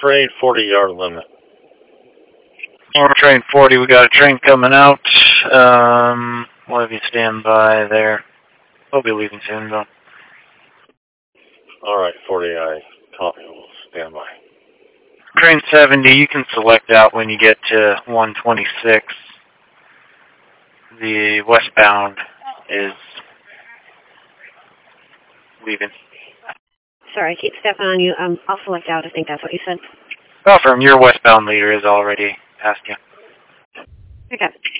train 40-yard limit. Normal train 40, we got a train coming out. We'll have you stand by there. We'll be leaving soon, though. All right, 40, I copy. We'll stand by. Train 70, you can select out when you get to 126. The westbound is leaving. Sorry, I keep stepping on you. I'll select out. I think that's what you said. Well, from your westbound leader is already past you. Okay.